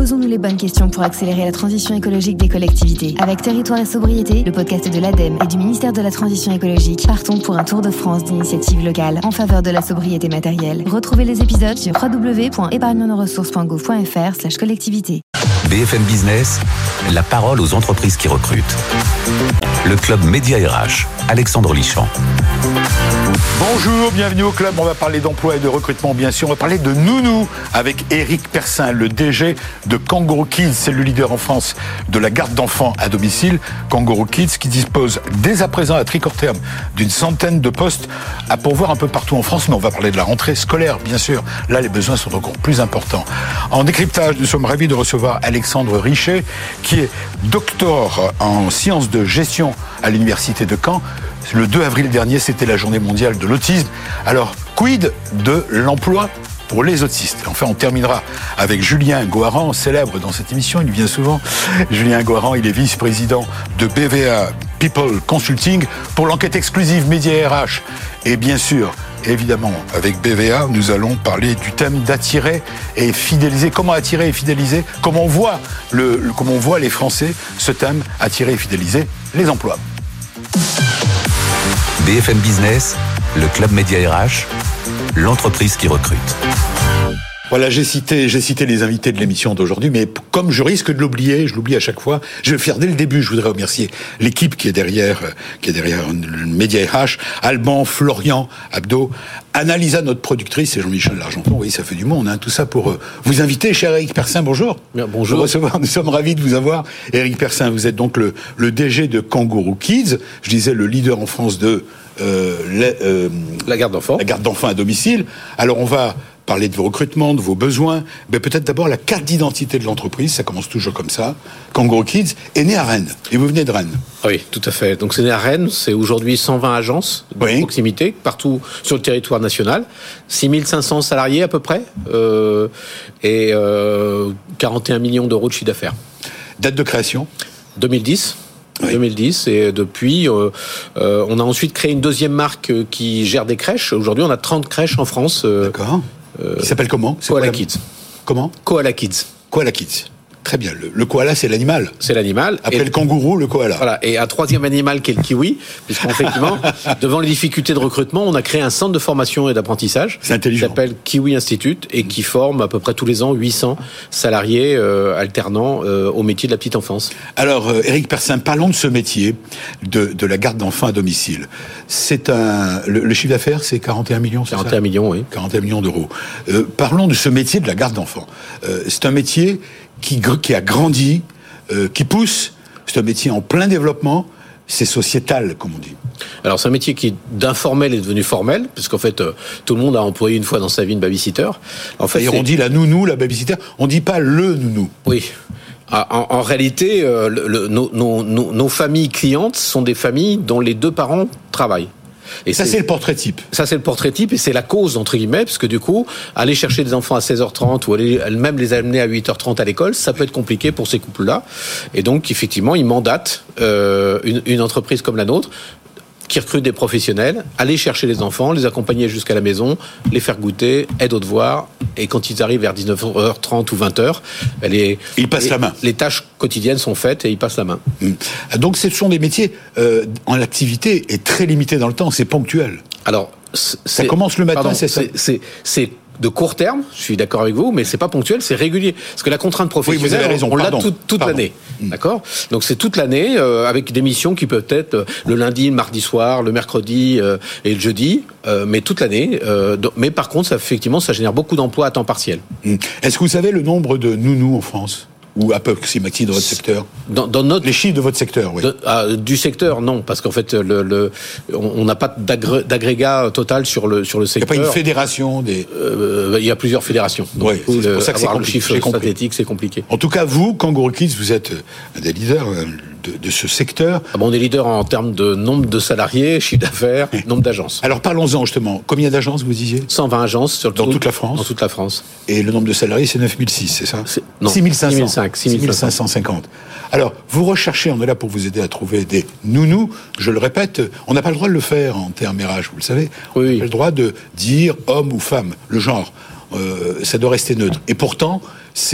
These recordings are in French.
Posons-nous les bonnes questions pour accélérer la transition écologique des collectivités. Avec Territoire et Sobriété, le podcast de l'ADEME et du ministère de la Transition écologique, partons pour un tour de France d'initiatives locales en faveur de la sobriété matérielle. Retrouvez les épisodes sur www.épargnenoressources.gouv.fr/collectivité. BFM Business, la parole aux entreprises qui recrutent. Le club Média RH, Alexandre Lichamp. Bonjour, bienvenue au club. On va parler d'emploi et de recrutement, bien sûr. On va parler de Nounou avec Éric Persin, le DG de Kangourou Kids. C'est le leader en France de la garde d'enfants à domicile. Kangourou Kids qui dispose dès à présent à très court terme d'une centaine de postes à pourvoir un peu partout en France. Mais on va parler de la rentrée scolaire, bien sûr. Là, les besoins sont encore plus importants. En décryptage, nous sommes ravis de recevoir Alexandre Richet, qui est docteur en sciences de gestion à l'université de Caen. Le 2 avril dernier, c'était la journée mondiale de l'autisme. Alors, quid de l'emploi pour les autistes? Enfin, on terminera avec Julien Goharan, célèbre dans cette émission, il vient souvent. Julien Goharan, il est vice-président de BVA People Consulting pour l'enquête exclusive Média RH. Et bien sûr, évidemment, avec BVA, nous allons parler du thème d'attirer et fidéliser. Comment attirer et fidéliser? Comment on voit les Français, ce thème, attirer et fidéliser les emplois. BFM Business, le club Média RH, l'entreprise qui recrute. Voilà, j'ai cité les invités de l'émission d'aujourd'hui, mais comme je risque de l'oublier, je l'oublie à chaque fois, je vais le faire dès le début. Je voudrais remercier l'équipe qui est derrière le Média RH, Alban, Florian, Abdo, Annalisa, notre productrice, et Jean-Michel Largenton. Oui, ça fait du monde, hein, tout ça pour vous inviter. Cher Éric Persin, bonjour. Bien, bonjour. Nous sommes ravis de vous avoir. Éric Persin, vous êtes donc le DG de Kangourou Kids. Je disais le leader en France de la garde d'enfants. La garde d'enfants à domicile. Alors on va parler de vos recrutements, de vos besoins, mais peut-être d'abord la carte d'identité de l'entreprise, ça commence toujours comme ça. Kangourou Kids est né à Rennes, et vous venez de Rennes. Oui, tout à fait. Donc c'est né à Rennes, c'est aujourd'hui 120 agences de proximité, partout sur le territoire national, 6500 salariés à peu près, et 41 millions d'euros de chiffre d'affaires. Date de création 2010. Oui. 2010, et depuis, on a ensuite créé une deuxième marque qui gère des crèches. Aujourd'hui, on a 30 crèches en France. D'accord. Qui s'appelle comment? Koala Kids. Comment? Koala Kids. Koala Kids. Très bien. Le koala, c'est l'animal. C'est l'animal. Après le kangourou, le koala. Voilà. Et un troisième animal qui est le kiwi, puisqu'effectivement, devant les difficultés de recrutement, on a créé un centre de formation et d'apprentissage. C'est intelligent. Qui s'appelle Kiwi Institute et qui forme à peu près tous les ans 800 salariés alternants au métier de la petite enfance. Alors, Éric Persin, parlons de ce métier de la garde d'enfants à domicile. Le chiffre d'affaires, c'est 41 millions, c'est 41 millions, oui. 41 millions d'euros. Parlons de ce métier de la garde d'enfants. C'est un métier qui a grandi, qui pousse. C'est un métier en plein développement. C'est sociétal, comme on dit. Alors, c'est un métier qui, d'informel, est devenu formel, puisqu'en fait, tout le monde a employé une fois dans sa vie une babysitter. En fait, on dit la nounou, la babysitter. On dit pas le nounou. Oui. En réalité, nos familles clientes sont des familles dont les deux parents travaillent. Et ça, c'est le portrait type. Ça, c'est le portrait type et c'est la cause, entre guillemets, parce que du coup, aller chercher des enfants à 16h30 ou aller même les amener à 8h30 à l'école, ça peut être compliqué pour ces couples-là. Et donc, effectivement, ils mandatent une entreprise comme la nôtre qui recrute des professionnels, aller chercher les enfants, les accompagner jusqu'à la maison, les faire goûter, aide aux devoirs, et quand ils arrivent vers 19h30 ou 20h, ils passent la main. Les tâches quotidiennes sont faites et ils passent la main. Donc ce sont des métiers en l'activité est très limitée dans le temps, c'est ponctuel. Alors, ça commence le matin, c'est ça. C'est de court terme, je suis d'accord avec vous, mais c'est pas ponctuel, c'est régulier. Parce que la contrainte professionnelle, vous avez raison, on l'a toute l'année. D'accord? Donc c'est toute l'année, avec des missions qui peuvent être le lundi, le mardi soir, le mercredi et le jeudi, mais toute l'année. Mais par contre, effectivement, ça génère beaucoup d'emplois à temps partiel. Est-ce que vous savez le nombre de nounous en France? Ou approximatif de votre secteur? Les chiffres de votre secteur, oui. Du secteur, non, parce qu'en fait, on n'a pas d'agrégat total sur le secteur. Il n'y a pas une fédération des... il y a plusieurs fédérations. Donc, oui, c'est pour ça que c'est compliqué. Le chiffre synthétique, c'est compliqué. En tout cas, vous, Kangourou Kids, vous êtes un des leaders de ce secteur. On est leader en termes de nombre de salariés, chiffre d'affaires, nombre d'agences. Alors parlons-en justement. Combien d'agences vous disiez? 120 agences dans toute la France. Dans toute la France. Et le nombre de salariés, c'est 9006, c'est ça? Non. 6550. Alors, vous recherchez, on est là pour vous aider à trouver des nounous. Je le répète, on n'a pas le droit de le faire en termes RH, vous le savez. Oui. On n'a pas le droit de dire homme ou femme, le genre. ça doit rester neutre. Et pourtant, c'est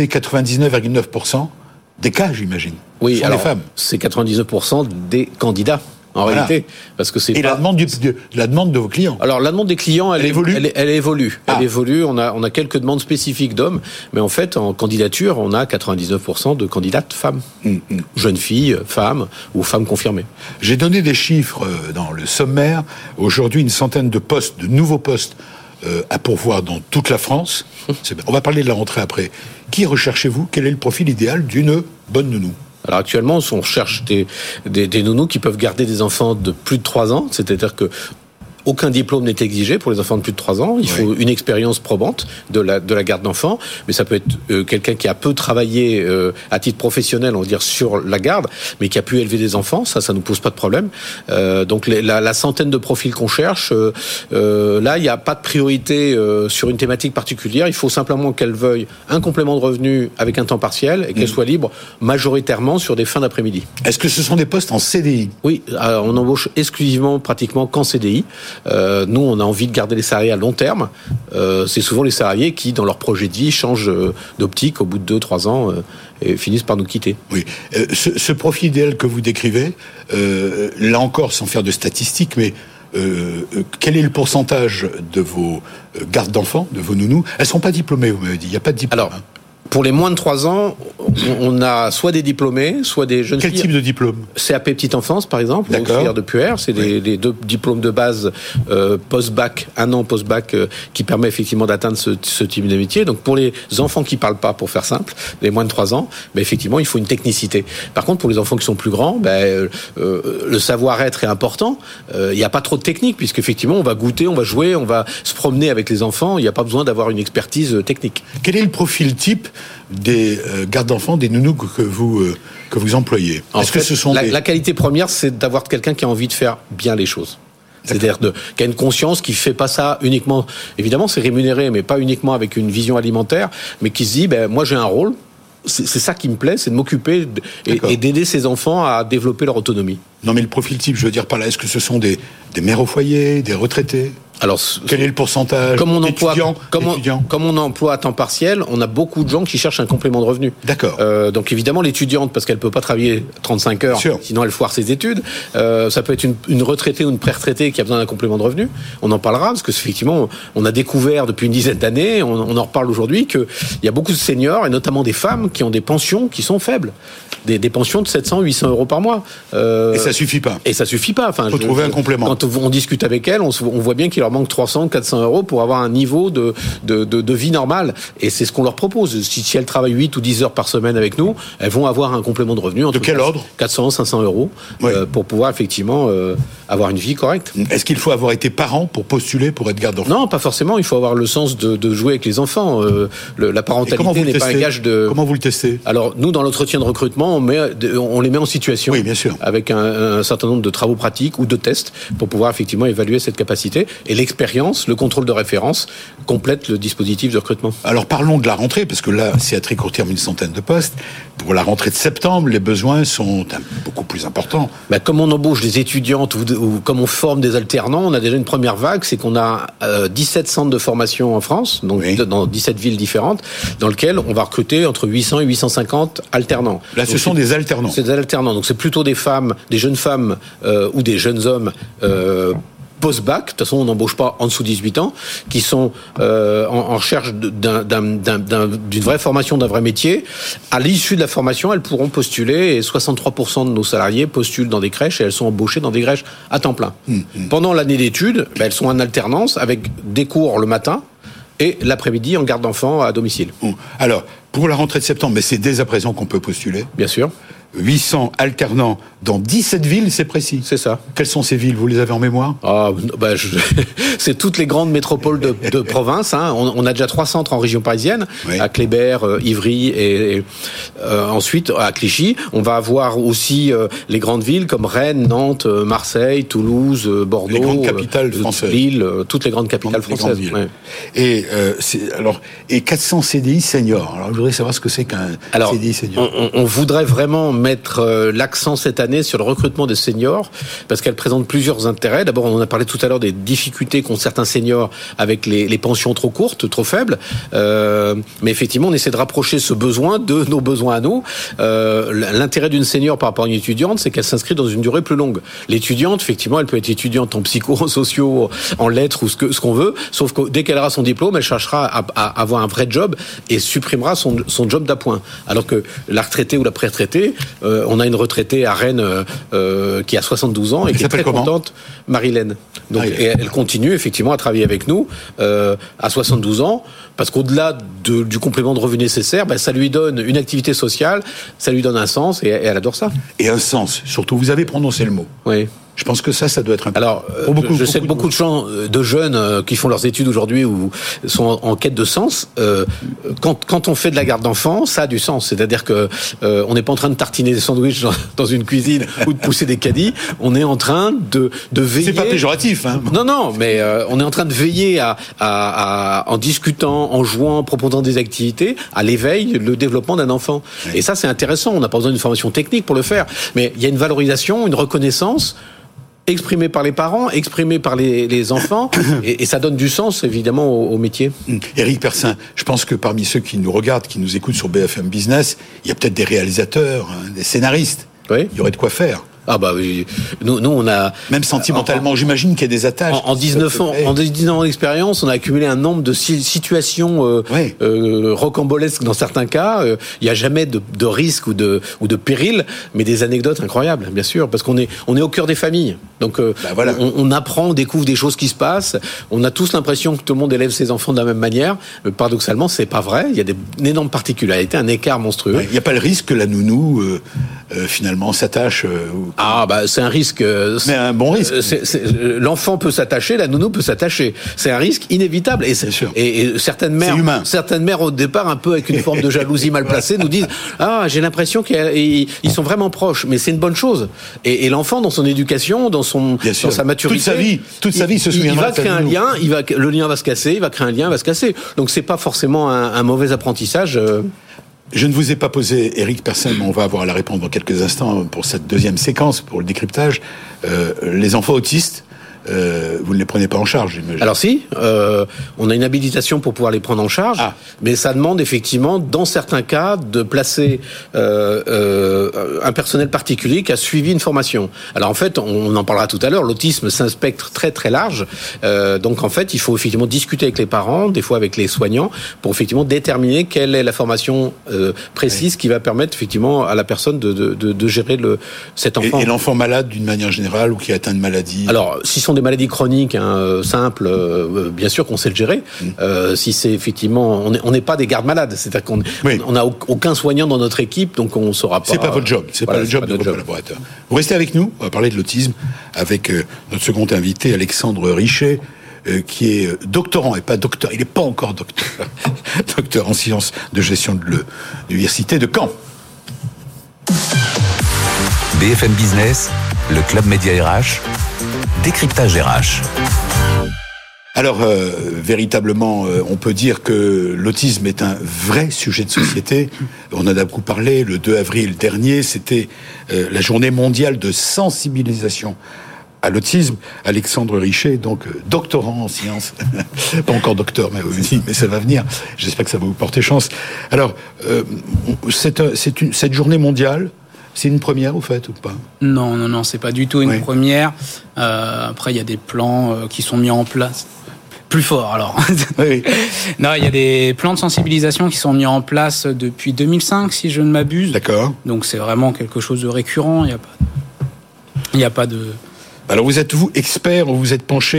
99,9% des cas, j'imagine. Oui, sont alors, les femmes. C'est 99% des candidats. En réalité, parce que c'est et pas... la demande de vos clients. Alors la demande des clients, elle évolue. Elle évolue. Elle évolue. On a quelques demandes spécifiques d'hommes, mais en fait, en candidature, on a 99% de candidates femmes, jeunes filles, femmes ou femmes confirmées. J'ai donné des chiffres dans le sommaire. Aujourd'hui, une centaine de postes, de nouveaux postes à pourvoir dans toute la France. On va parler de la rentrée après. Qui recherchez-vous ? Quel est le profil idéal d'une bonne nounou ? Alors actuellement, on cherche des nounous qui peuvent garder des enfants de plus de 3 ans, c'est-à-dire que aucun diplôme n'est exigé pour les enfants de plus de 3 ans. Il faut une expérience probante de la garde d'enfants. Mais ça peut être quelqu'un qui a peu travaillé à titre professionnel, on va dire, sur la garde, mais qui a pu élever des enfants. Ça nous pose pas de problème. Donc la centaine de profils qu'on cherche, là, il n'y a pas de priorité sur une thématique particulière. Il faut simplement qu'elle veuille un complément de revenu avec un temps partiel et qu'elle soit libre majoritairement sur des fins d'après-midi. Est-ce que ce sont des postes en CDI ? Oui, on embauche exclusivement, pratiquement qu'en CDI. Nous, on a envie de garder les salariés à long terme. C'est souvent les salariés qui, dans leur projet de vie, changent d'optique au bout de 2-3 ans et finissent par nous quitter. Oui. Ce profil idéal que vous décrivez, là encore, sans faire de statistiques, mais quel est le pourcentage de vos gardes d'enfants, de vos nounous ? Elles ne sont pas diplômées, vous m'avez dit. Il n'y a pas de diplôme. Alors, pour les moins de 3 ans, on a soit des diplômés, soit des jeunes filles. Quel type de diplôme ? CAP petite enfance, par exemple, ou filière de puère. C'est les 2 diplômes de base post-bac, 1 an post-bac, qui permet effectivement d'atteindre ce type de métier. Donc pour les enfants qui parlent pas, pour faire simple, les moins de 3 ans, effectivement, il faut une technicité. Par contre, pour les enfants qui sont plus grands, le savoir-être est important. Il n'y a pas trop de technique, puisqu'effectivement, on va goûter, on va jouer, on va se promener avec les enfants. Il n'y a pas besoin d'avoir une expertise technique. Quel est le profil type des gardes d'enfants, des nounous que vous employez ? Est-ce que ce sont la qualité première, c'est d'avoir quelqu'un qui a envie de faire bien les choses. C'est-à-dire qui a une conscience, qui fait pas ça uniquement, évidemment c'est rémunéré, mais pas uniquement avec une vision alimentaire, mais qui se dit, moi j'ai un rôle, c'est ça qui me plaît, c'est de m'occuper et d'aider ces enfants à développer leur autonomie. Non mais le profil type, je veux dire par là, est-ce que ce sont des mères au foyer, des retraités ? Alors, quel est le pourcentage comme on emploie à temps partiel, on a beaucoup de gens qui cherchent un complément de revenu. D'accord. Donc évidemment, l'étudiante, parce qu'elle peut pas travailler 35 heures, sinon elle foire ses études. Ça peut être une retraitée ou une pré-retraitée qui a besoin d'un complément de revenu. On en parlera, parce que effectivement, on a découvert depuis une dizaine d'années, on en reparle aujourd'hui, qu'il y a beaucoup de seniors, et notamment des femmes, qui ont des pensions qui sont faibles. Des pensions de 700, 800 euros par mois. Et ça suffit pas. Et ça suffit pas. Enfin, faut trouver un complément. Quand on discute avec elles, on voit bien qu'il leur manque 300, 400 euros pour avoir un niveau de vie normale. Et c'est ce qu'on leur propose. Si elles travaillent 8 ou 10 heures par semaine avec nous, elles vont avoir un complément de revenu. De quel ordre ? 400, 500 euros pour pouvoir effectivement avoir une vie correcte. Est-ce qu'il faut avoir été parent pour postuler pour être garde d'enfants ? Non, pas forcément. Il faut avoir le sens de jouer avec les enfants. La parentalité n'est pas un gage de... Comment vous le testez ? Alors, nous, dans l'entretien de recrutement, on les met en situation. Oui, bien sûr. Avec un certain nombre de travaux pratiques ou de tests pour pouvoir effectivement évaluer cette capacité. Et l'expérience, le contrôle de référence complète le dispositif de recrutement. Alors parlons de la rentrée, parce que là, c'est à très court terme une centaine de postes. Pour la rentrée de septembre, les besoins sont beaucoup plus importants. Comme on embauche des étudiantes ou comme on forme des alternants, on a déjà une première vague, c'est qu'on a 17 centres de formation en France, donc dans 17 villes différentes, dans lesquelles on va recruter entre 800 et 850 alternants. Là, ce sont des alternants. C'est des alternants, donc c'est plutôt des femmes, des jeunes femmes ou des jeunes hommes post-bac, de toute façon on n'embauche pas en dessous de 18 ans, qui sont en recherche d'une vraie formation, d'un vrai métier. À l'issue de la formation, elles pourront postuler, et 63% de nos salariés postulent dans des crèches, et elles sont embauchées dans des crèches à temps plein. Pendant l'année d'études, elles sont en alternance avec des cours le matin et l'après-midi en garde d'enfants à domicile. Alors, pour la rentrée de septembre, mais c'est dès à présent qu'on peut postuler. Bien sûr. 800 alternants dans 17 villes, c'est précis. C'est ça. Quelles sont ces villes ? Vous les avez en mémoire ? C'est toutes les grandes métropoles de province. On a déjà 3 centres en région parisienne, à Kléber, Ivry et ensuite, à Clichy, on va avoir aussi les grandes villes comme Rennes, Nantes, Marseille, Toulouse, Bordeaux, les grandes capitales françaises. Lille, toutes les grandes capitales françaises. Ouais. Et 400 CDI seniors. Alors je voudrais savoir ce que c'est qu'un CDI senior. On voudrait vraiment mettre l'accent cette année sur le recrutement des seniors parce qu'elle présente plusieurs intérêts. D'abord, on en a parlé tout à l'heure des difficultés qu'ont certains seniors avec les pensions trop courtes, trop faibles. Mais effectivement, on essaie de rapprocher ce besoin de nos besoins à nous. L'intérêt d'une senior par rapport à une étudiante, c'est qu'elle s'inscrit dans une durée plus longue. L'étudiante, effectivement, elle peut être étudiante en psychosociaux, en lettres ou ce qu'on veut, sauf que dès qu'elle aura son diplôme, elle cherchera à avoir un vrai job et supprimera son job d'appoint. Alors que la retraitée ou la pré-retraitée, on a une retraitée à Rennes qui a 72 ans et qui est très contente, Marilène. Donc, et elle continue effectivement à travailler avec nous à 72 ans, parce qu'au-delà du complément de revenu nécessaire, ça lui donne une activité sociale, ça lui donne un sens et elle adore ça. Et un sens, surtout, vous avez prononcé le mot. Oui. Je pense que ça doit être important. Alors, je sais que beaucoup de jeunes qui font leurs études aujourd'hui ou sont en quête de sens. Quand on fait de la garde d'enfants, ça a du sens. C'est-à-dire que on n'est pas en train de tartiner des sandwichs dans une cuisine ou de pousser des caddies. On est en train de veiller. C'est pas péjoratif, hein. Non, mais on est en train de veiller en discutant, en jouant, en proposant des activités, à l'éveil, le développement d'un enfant. Oui. Et ça, c'est intéressant. On n'a pas besoin d'une formation technique pour le faire, mais il y a une valorisation, une reconnaissance exprimé par les parents, exprimé par les enfants, et ça donne du sens, évidemment, au métier. Éric Persin, je pense que parmi ceux qui nous regardent, qui nous écoutent sur BFM Business, il y a peut-être des réalisateurs, des scénaristes. Oui. Il y aurait de quoi faire. Ah bah oui, nous on a... Même sentimentalement, j'imagine qu'il y a des attaches. En 19 ans d'expérience, on a accumulé un nombre de situations rocambolesques dans certains cas. Il n'y a jamais de risque ou de péril, mais des anecdotes incroyables, bien sûr, parce qu'on est au cœur des familles. Donc voilà. on apprend, on découvre des choses qui se passent. On a tous l'impression que tout le monde élève ses enfants de la même manière. Mais paradoxalement, c'est pas vrai. Il y a une énorme particularité, un écart monstrueux. Il n'y a pas le risque que la nounou finalement s'attache. C'est un risque. Mais un bon risque. L'enfant peut s'attacher, la nounou peut s'attacher. C'est un risque inévitable. Et certaines mères au départ, un peu avec une forme de jalousie mal placée, nous disent j'ai l'impression qu'ils sont vraiment proches. Mais c'est une bonne chose. Et l'enfant, dans son éducation, dans sa maturité, toute sa vie se souviendra. Il va créer un lien. Le lien va se casser. Il va créer un lien, va se casser. Donc c'est pas forcément un mauvais apprentissage. Je ne vous ai pas posé, Éric Persin, mais on va avoir la réponse dans quelques instants pour cette deuxième séquence, pour le décryptage. Les enfants autistes, vous ne les prenez pas en charge, j'imagine. Alors si, on a une habilitation pour pouvoir les prendre en charge, mais ça demande effectivement, dans certains cas, de placer un personnel particulier qui a suivi une formation. Alors en fait, on en parlera tout à l'heure, l'autisme, c'est un spectre très très large, donc en fait, il faut effectivement discuter avec les parents, des fois avec les soignants, pour effectivement déterminer quelle est la formation précise qui va permettre effectivement à la personne de gérer cet enfant. Et l'enfant malade d'une manière générale ou qui atteint une maladie. Alors, si sont des maladies chroniques simples, bien sûr qu'on sait le gérer. Si c'est effectivement, on n'est pas des gardes malades, c'est-à-dire qu'on n'a aucun soignant dans notre équipe, donc on ne saura pas. C'est pas votre job, pas le job de votre collaborateur. Vous restez avec nous, on va parler de l'autisme avec notre second invité, Alexandre Richet, qui est doctorant et pas docteur. Il n'est pas encore docteur. Docteur en sciences de gestion de l'université de Caen. BFM Business, le Club Média RH, décryptage RH. Alors, véritablement, on peut dire que l'autisme est un vrai sujet de société. On en a beaucoup parlé. Le 2 avril dernier, c'était la journée mondiale de sensibilisation à l'autisme. Alexandre Richet, donc doctorant en sciences, pas encore docteur, mais ça va venir. J'espère que ça va vous porter chance. Alors, cette journée mondiale, c'est une première, au fait, ou pas ? Non, c'est pas du tout une première. Après, il y a des plans qui sont mis en place. Plus fort, alors. Oui. Non, il y a des plans de sensibilisation qui sont mis en place depuis 2005, si je ne m'abuse. D'accord. Donc, c'est vraiment quelque chose de récurrent. Il n'y a pas de... Alors, vous êtes, vous, expert, vous vous êtes penché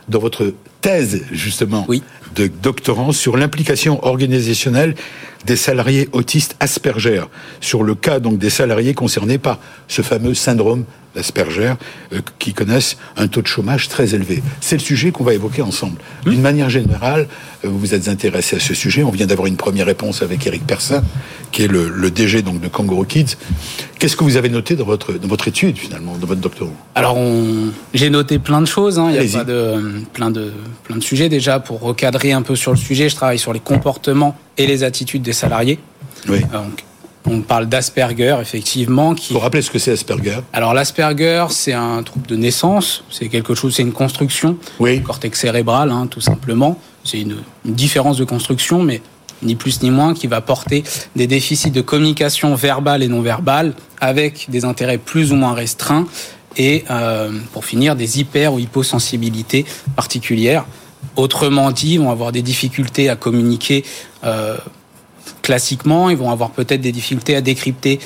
dans votre thèse, justement, oui. de doctorant sur l'implication organisationnelle des salariés autistes Asperger, sur le cas donc des salariés concernés par ce fameux syndrome d'Asperger, qui connaissent un taux de chômage très élevé. C'est le sujet qu'on va évoquer ensemble. D'une manière générale, vous vous êtes intéressé à ce sujet. On vient d'avoir une première réponse avec Éric Persin, qui est le DG donc de Kangaroo Kids. Qu'est-ce que vous avez noté dans votre étude, finalement, dans votre doctorat? Alors, j'ai noté plein de choses. Il y a plein de sujets. Déjà, pour recadrer un peu sur le sujet, je travaille sur les comportements et les attitudes des salariés. Oui. Donc, on parle d'Asperger, effectivement. Il faut rappeler ce que c'est Asperger. Alors, l'Asperger, c'est un trouble de naissance. C'est une construction. Oui. Du cortex cérébral, tout simplement. C'est une différence de construction, mais ni plus ni moins, qui va porter des déficits de communication verbale et non verbale, avec des intérêts plus ou moins restreints, et pour finir, des hyper- ou hyposensibilités particulières. Autrement dit, ils vont avoir des difficultés à communiquer classiquement, ils vont avoir peut-être des difficultés à décrypter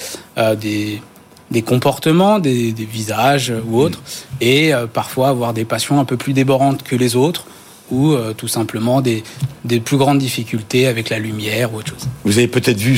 des comportements, des visages ou autres, et parfois avoir des passions un peu plus débordantes que les autres, ou tout simplement des plus grandes difficultés avec la lumière ou autre chose. Vous avez peut-être vu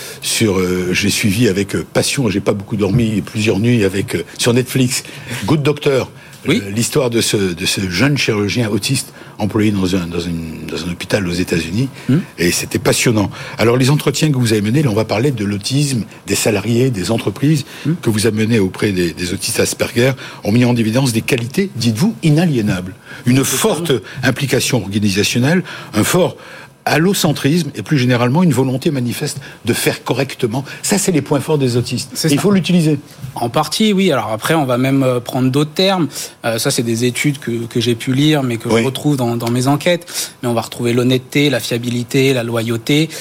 j'ai suivi avec passion, j'ai pas beaucoup dormi, plusieurs nuits sur Netflix, Good Doctor. Oui. L'histoire de ce jeune chirurgien autiste employé dans un hôpital aux États-Unis, et c'était passionnant. Alors les entretiens que vous avez menés, là on va parler de l'autisme des salariés, des entreprises que vous avez menés auprès des autistes Asperger, ont mis en évidence des qualités, dites-vous, inaliénables. Une forte implication organisationnelle, un fort allocentrisme et plus généralement une volonté manifeste de faire correctement. Ça, c'est les points forts des autistes. Il faut l'utiliser. En partie, oui. Alors après, on va même prendre d'autres termes. Ça, c'est des études que j'ai pu lire, mais que je retrouve dans mes enquêtes. Mais on va retrouver l'honnêteté, la fiabilité, la loyauté.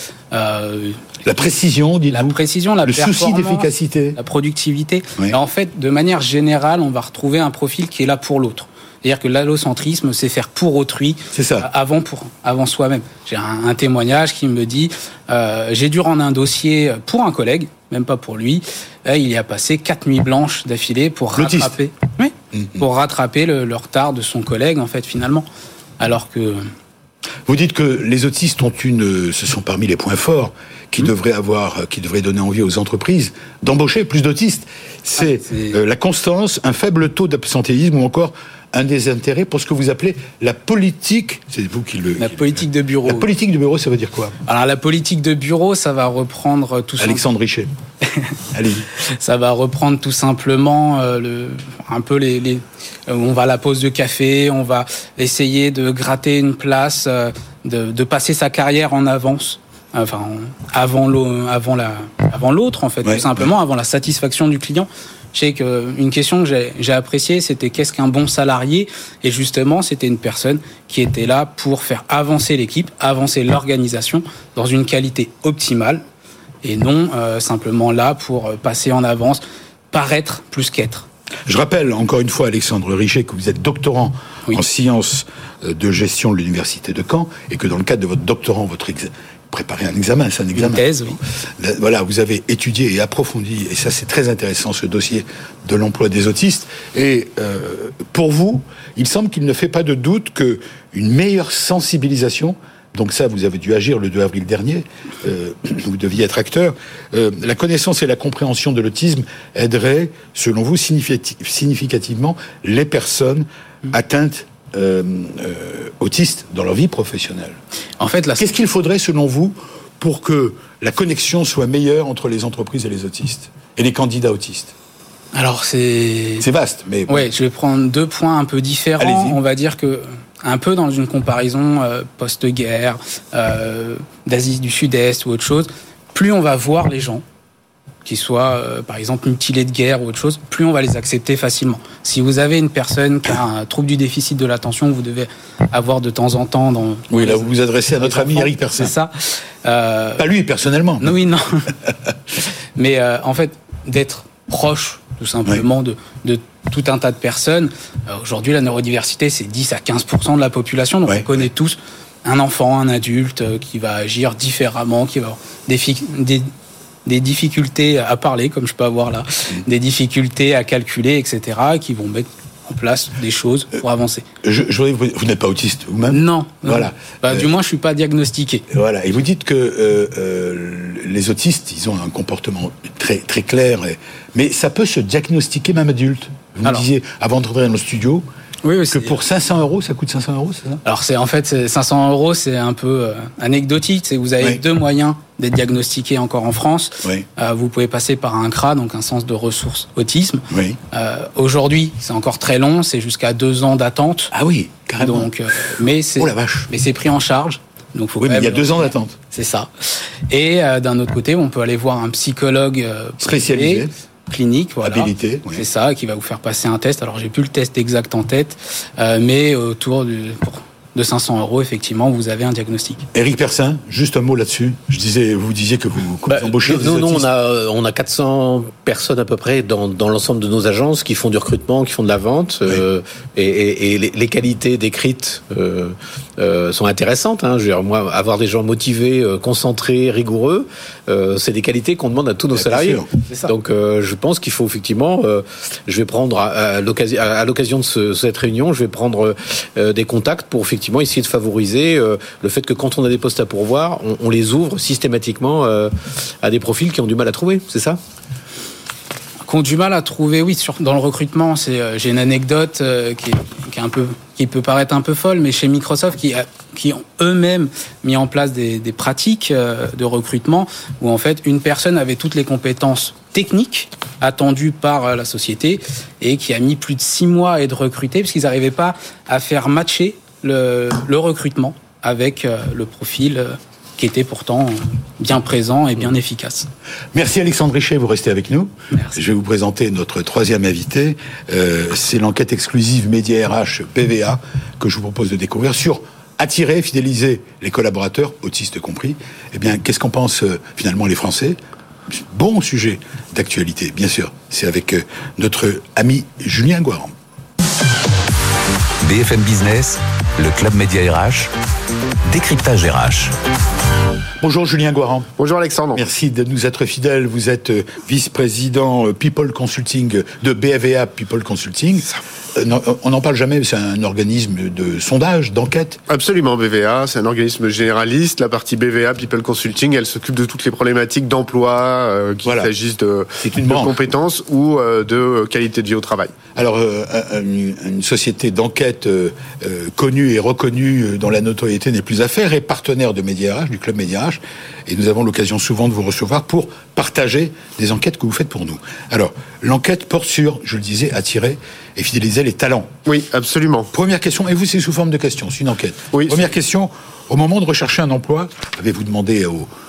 La précision, dites-vous. La précision, la performance, souci d'efficacité. La productivité. Oui. Et en fait, de manière générale, on va retrouver un profil qui est là pour l'autre. C'est-à-dire que l'allocentrisme, c'est faire pour autrui, c'est ça. Avant soi-même. J'ai un témoignage qui me dit j'ai dû rendre un dossier pour un collègue, même pas pour lui. Il y a passé 4 nuits blanches d'affilée pour rattraper, pour rattraper le retard de son collègue, en fait, finalement. Alors que... Vous dites que les autistes ce sont parmi les points forts qui devraient donner envie aux entreprises d'embaucher plus d'autistes. C'est la constance, un faible taux d'absentéisme ou encore un désintérêt pour ce que vous appelez la politique. C'est vous qui le... La politique de bureau. La politique de bureau, ça veut dire quoi? Alors la politique de bureau, ça va reprendre tout Alexandre Richet. Allez. Ça va reprendre tout simplement un peu on va à la pause de café, on va essayer de gratter une place, de passer sa carrière en avance. Enfin, avant l'autre, en fait, tout simplement, avant la satisfaction du client. Je sais qu'une question que j'ai appréciée, c'était qu'est-ce qu'un bon salarié? Et justement, c'était une personne qui était là pour faire avancer l'équipe, avancer l'organisation dans une qualité optimale, et non simplement là pour passer en avance, paraître plus qu'être. Je rappelle encore une fois, Alexandre Richet, que vous êtes doctorant en sciences de gestion de l'université de Caen, et que dans le cadre de votre doctorat, préparer un examen, c'est un examen. Une thèse, oui. Voilà, vous avez étudié et approfondi, et ça c'est très intéressant, ce dossier de l'emploi des autistes. Et pour vous, il semble qu'il ne fait pas de doute qu'une meilleure sensibilisation, donc ça vous avez dû agir le 2 avril dernier, vous deviez être acteur, la connaissance et la compréhension de l'autisme aideraient, selon vous, significativement les personnes atteintes autistes dans leur vie professionnelle. En fait, qu'est-ce qu'il faudrait, selon vous, pour que la connexion soit meilleure entre les entreprises et les autistes et les candidats autistes? Alors c'est vaste, mais bon. Ouais, je vais prendre 2 points un peu différents. Allez-y. On va dire que un peu dans une comparaison post-guerre, d'Asie du Sud-Est ou autre chose, plus on va voir les gens qui soient, par exemple, mutilés de guerre ou autre chose, plus on va les accepter facilement. Si vous avez une personne qui a un trouble du déficit de l'attention, vous devez avoir de temps en temps oui, là, vous vous adressez à notre ami Éric Persin. C'est ça. Pas lui, personnellement. Oui, non. Mais en fait, d'être proche, tout simplement, de tout un tas de personnes. Aujourd'hui, la neurodiversité, c'est 10 à 15% de la population, donc on connaît tous un enfant, un adulte qui va agir différemment, qui va avoir des difficultés à parler, comme je peux avoir là, des difficultés à calculer, etc., qui vont mettre en place des choses pour avancer. Vous n'êtes pas autiste vous-même ? Non. Voilà. Du moins, je suis pas diagnostiqué. Voilà. Et vous dites que les autistes, ils ont un comportement très très clair, mais ça peut se diagnostiquer même adulte. Vous me disiez avant d'entrer dans le studio. Oui, que pour 500 €, ça coûte 500 €, c'est ça ? Alors 500 €, c'est un peu anecdotique. C'est que vous avez deux moyens d'être diagnostiqué encore en France. Oui. Vous pouvez passer par un CRA, donc un centre de ressources autisme. Oui. Aujourd'hui, c'est encore très long, c'est jusqu'à 2 ans d'attente. Ah oui, carrément. Donc, mais c'est pris en charge. Donc faut mais il y a 2 ans d'attente. C'est ça. Et d'un autre côté, on peut aller voir un psychologue spécialisé. Clinique, voilà. Habilité, oui. C'est ça, qui va vous faire passer un test. Alors, j'ai plus le test exact en tête, mais autour de 500 €, effectivement, vous avez un diagnostic. Éric Persin, juste un mot là-dessus. Vous disiez que vous embauchez des autistes. Nous, on a 400 personnes à peu près dans l'ensemble de nos agences qui font du recrutement, qui font de la vente, et les qualités décrites sont intéressantes. Je veux dire, moi, avoir des gens motivés, concentrés, rigoureux, c'est des qualités qu'on demande à tous nos salariés. Donc, je pense qu'il faut effectivement, je vais prendre à l'occasion de cette réunion, je vais prendre des contacts pour effectivement essayer de favoriser le fait que quand on a des postes à pourvoir, on les ouvre systématiquement à des profils qui ont du mal à trouver, c'est ça ? Qui ont du mal à trouver, oui, dans le recrutement. J'ai une anecdote qui peut paraître un peu folle, mais chez Microsoft, qui ont eux-mêmes mis en place des pratiques de recrutement où en fait une personne avait toutes les compétences techniques attendues par la société et qui a mis plus de 6 mois à être recruté parce qu'ils n'arrivaient pas à faire matcher le recrutement avec le profil qui était pourtant bien présent et bien efficace. Merci Alexandre Richet, vous restez avec nous. Merci. Je vais vous présenter notre 3e invité. C'est l'enquête exclusive Média RH BVA que je vous propose de découvrir sur attirer, fidéliser les collaborateurs, autistes compris. Eh bien, qu'est-ce qu'en pensent finalement les Français ? Bon sujet d'actualité, bien sûr. C'est avec notre ami Julien Goiran. BFM Business, le Club Média RH, décryptage RH. Bonjour Julien Goiran. Bonjour Alexandre. Merci de nous être fidèles. Vous êtes vice-président People Consulting de BVA People Consulting. On n'en parle jamais, c'est un organisme de sondage, d'enquête. Absolument, BVA, c'est un organisme généraliste. La partie BVA, People Consulting, elle s'occupe de toutes les problématiques d'emploi, qu'il s'agisse de compétences ou de qualité de vie au travail. Alors, une société d'enquête connue et reconnue dont la notoriété n'est plus à faire est partenaire de Média RH, du Club Média RH, et nous avons l'occasion souvent de vous recevoir pour partager des enquêtes que vous faites pour nous. Alors, l'enquête porte sur, je le disais, attirer et fidéliser les talents. Oui, absolument. Première question, et vous, c'est sous forme de question, c'est une enquête. Oui, première question, au moment de rechercher un emploi, avez-vous demandé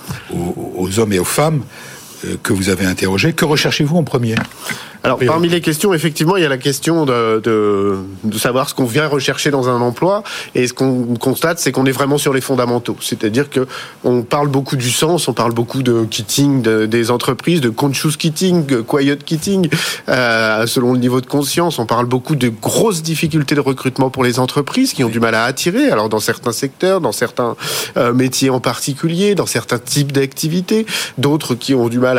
aux hommes et aux femmes que vous avez interrogés, que recherchez-vous en premier ? Alors, parmi les questions, effectivement, il y a la question de savoir ce qu'on vient rechercher dans un emploi. Et ce qu'on constate, c'est qu'on est vraiment sur les fondamentaux. C'est-à-dire que on parle beaucoup du sens, on parle beaucoup de quitting des entreprises, de conscious quitting, quiet quitting, selon le niveau de conscience. On parle beaucoup de grosses difficultés de recrutement pour les entreprises qui ont du mal à attirer. Alors, dans certains secteurs, dans certains métiers en particulier, dans certains types d'activités, d'autres qui ont du mal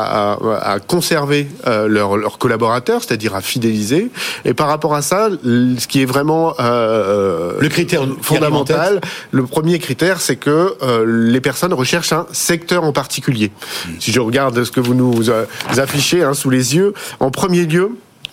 à conserver leur collaborateurs, c'est-à-dire à fidéliser. Et par rapport à ça, ce qui est vraiment le critère fondamental, le premier critère, c'est que les personnes recherchent un secteur en particulier. Si je regarde ce que vous nous affichez sous les yeux, en premier lieu,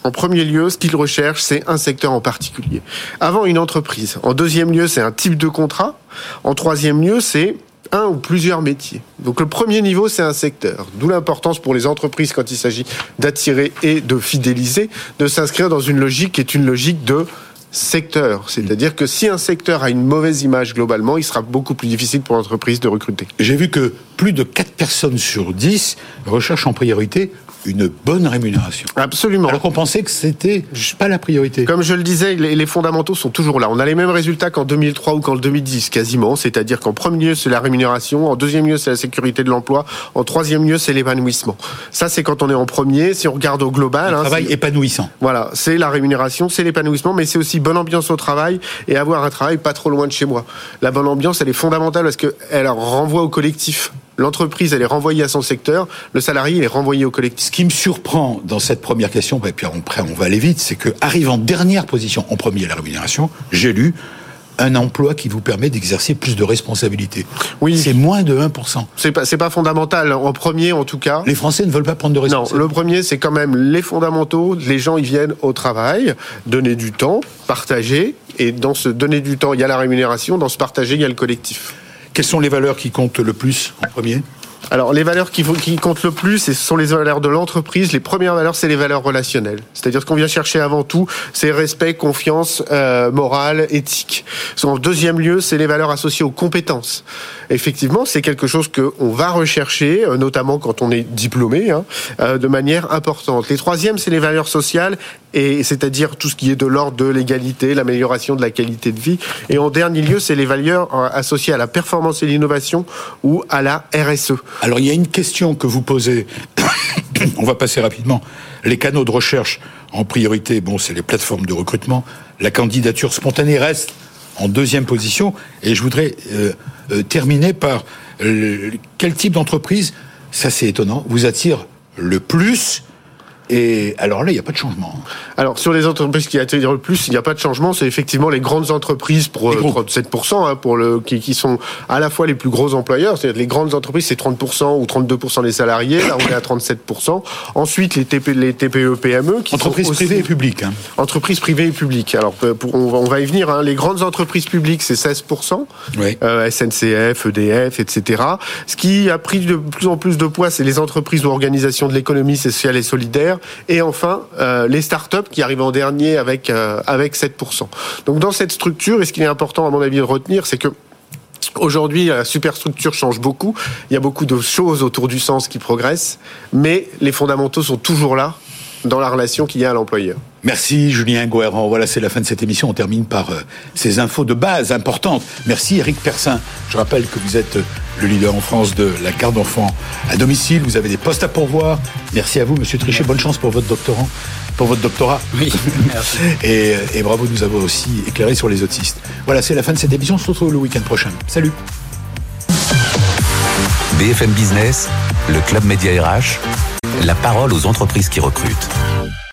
ce qu'ils recherchent, c'est un secteur en particulier. Avant une entreprise. En deuxième lieu, c'est un type de contrat. En troisième lieu, c'est un ou plusieurs métiers. Donc le premier niveau, c'est un secteur. D'où l'importance pour les entreprises, quand il s'agit d'attirer et de fidéliser, de s'inscrire dans une logique qui est une logique de secteur. C'est-à-dire que si un secteur a une mauvaise image globalement, il sera beaucoup plus difficile pour l'entreprise de recruter. J'ai vu que plus de 4 personnes sur 10 recherchent en priorité une bonne rémunération. Absolument. Alors qu'on pensait que c'était pas la priorité. Comme je le disais, les fondamentaux sont toujours là. On a les mêmes résultats qu'en 2003 ou qu'en 2010, quasiment. C'est-à-dire qu'en premier lieu, c'est la rémunération. En deuxième lieu, c'est la sécurité de l'emploi. En troisième lieu, c'est l'épanouissement. Ça, c'est quand on est en premier. Si on regarde au global... Un travail épanouissant. Voilà. C'est la rémunération, c'est l'épanouissement, mais c'est aussi bonne ambiance au travail et avoir un travail pas trop loin de chez moi. La bonne ambiance, elle est fondamentale parce qu'elle renvoie au collectif. l'entreprise, elle est renvoyée à son secteur, le salarié, il est renvoyé au collectif. Ce qui me surprend dans cette première question, et puis après on va aller vite, c'est que arrive en dernière position, en premier la rémunération, j'ai lu un emploi qui vous permet d'exercer plus de responsabilités. Oui. C'est moins de 1%. C'est pas fondamental. En premier, en tout cas. Les Français ne veulent pas prendre de responsabilités. Non, le premier, c'est quand même les fondamentaux. Les gens, ils viennent au travail, donner du temps, partager. Et dans ce donner du temps, il y a la rémunération. Dans ce partager, il y a le collectif. Quelles sont les valeurs qui comptent le plus en premier ? Alors, les valeurs qui comptent le plus, ce sont les valeurs de l'entreprise. Les premières valeurs, c'est les valeurs relationnelles. C'est-à-dire qu'on vient chercher avant tout, c'est respect, confiance, morale, éthique. En deuxième lieu, c'est les valeurs associées aux compétences. Effectivement, c'est quelque chose qu'on va rechercher, notamment quand on est diplômé, de manière importante. Les troisièmes, c'est les valeurs sociales, et c'est-à-dire tout ce qui est de l'ordre de l'égalité, l'amélioration de la qualité de vie. Et en dernier lieu, c'est les valeurs associées à la performance et l'innovation ou à la RSE. Alors, il y a une question que vous posez. On va passer rapidement. Les canaux de recherche, en priorité, c'est les plateformes de recrutement. La candidature spontanée reste en deuxième position. Et je voudrais terminer par quel type d'entreprise, ça c'est étonnant, vous attire le plus? Et alors là, il n'y a pas de changement. Alors, sur les entreprises qui attirent le plus, il n'y a pas de changement. C'est effectivement les grandes entreprises pour 37%, qui sont à la fois les plus gros employeurs. C'est-à-dire les grandes entreprises, c'est 30% ou 32% des salariés. Là, on est à 37%. Ensuite, les TPE, PME. Entreprises privées et publiques. Entreprises privées et publiques. Alors, on va y venir. Les grandes entreprises publiques, c'est 16%. Oui. SNCF, EDF, etc. Ce qui a pris de plus en plus de poids, c'est les entreprises ou organisations de l'économie sociale et solidaire. Et enfin, les startups qui arrivent en dernier avec 7%. Donc dans cette structure, et ce qui est important à mon avis de retenir, c'est que aujourd'hui, la superstructure change beaucoup. Il y a beaucoup de choses autour du sens qui progressent, mais les fondamentaux sont toujours là dans la relation qu'il y a à l'employeur. Merci Julien Goerrand. Voilà, c'est la fin de cette émission. On termine par ces infos de base importantes. Merci Éric Persin. Je rappelle que vous êtes le leader en France de la garde d'enfants à domicile. Vous avez des postes à pourvoir. Merci à vous, Monsieur Trichet. Bonne chance pour votre doctorat. Oui, merci. Et bravo de nous avoir aussi éclairé sur les autistes. Voilà, c'est la fin de cette émission. On se retrouve le week-end prochain. Salut. BFM Business, le Club Média RH, la parole aux entreprises qui recrutent.